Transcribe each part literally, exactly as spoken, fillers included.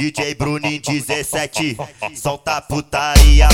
D J Bruninho dezessete, solta a putaria.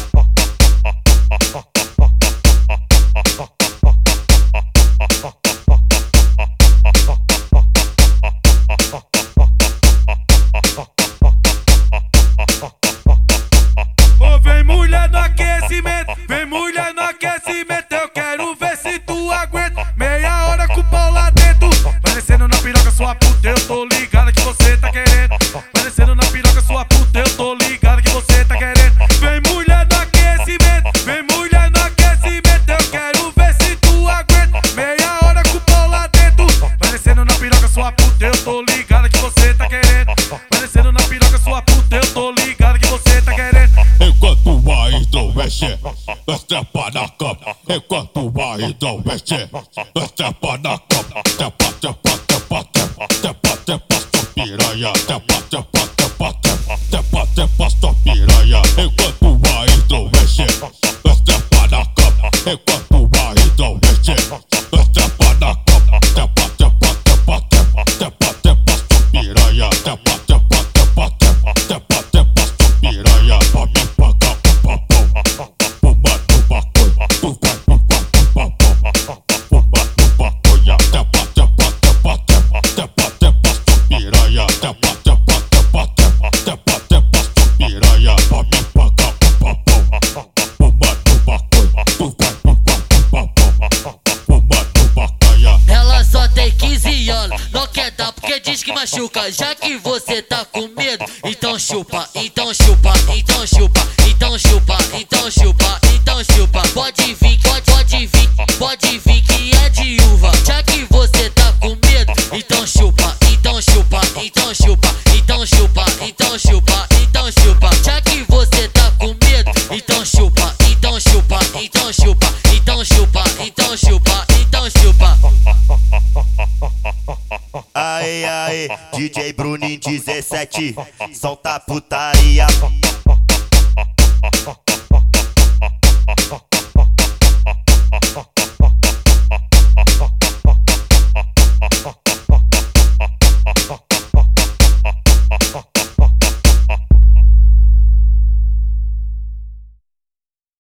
Ô, vem mulher no aquecimento, vem mulher no aquecimento, eu quero ver se tu aguenta. Meia hora com o pau lá dentro, parecendo na piroca sua puta, eu tô ligado que você tá querendo. Parecendo na piroca sua puta, eu tô ligado que você tá querendo. Vem mulher no aquecimento, vem mulher no aquecimento, eu quero ver se tu aguenta. Meia hora com o pau lá dentro, parecendo na piroca sua puta, eu tô ligado que você tá querendo. Parecendo na piroca sua puta, eu tô ligado que você tá querendo. Enquanto a hidro mexe, trepa na cama. Enquanto a hidro mexe, trepa na cama. Trepa, trepa, trepa, trepa, trepa, trepa, sua piranha. Trepa, trepa, trepa, trepa, trepa, trepa, sua piranha. Enquanto a hidro mexe, trepa na cama. Enquanto a hidro mexe, trepa na cama. Trepa, trepa, trepa, trepa, trepa, trepa, sua piranha. Trepa, trepa, trepa, trepa, trepa, trepa, sua piranha. Pra me pagar um papão, fuma no maconha. Tu vai fumar no papão, fuma no maconha. Trepa, trepa, trepa, trepa, trepa, trepa, sua piranha. Trepa, trepa, trepa, trepa, trepa, trepa, sua piranha. Pra me pagar um papão, fuma no maconha. Tu vai fumar no papão, fuma no maconha. Ela só tem quinze anos, não quer dar porque diz que machuca. Já que você tá com medo, então chupa, então chupa, então chupa, então chupa, então chupa, então chupa. Pode vir, pode, pode vir, pode vir que é de uva. Já que você tá com medo, então chupa, então chupa, então chupa, então chupa, então chupa, então chupa. Já que você tá com medo, então chupa, então chupa, então chupa, então chupa, então chupa, então chupa. Aê, aê, D J Bruninho dezessete, solta a putaria.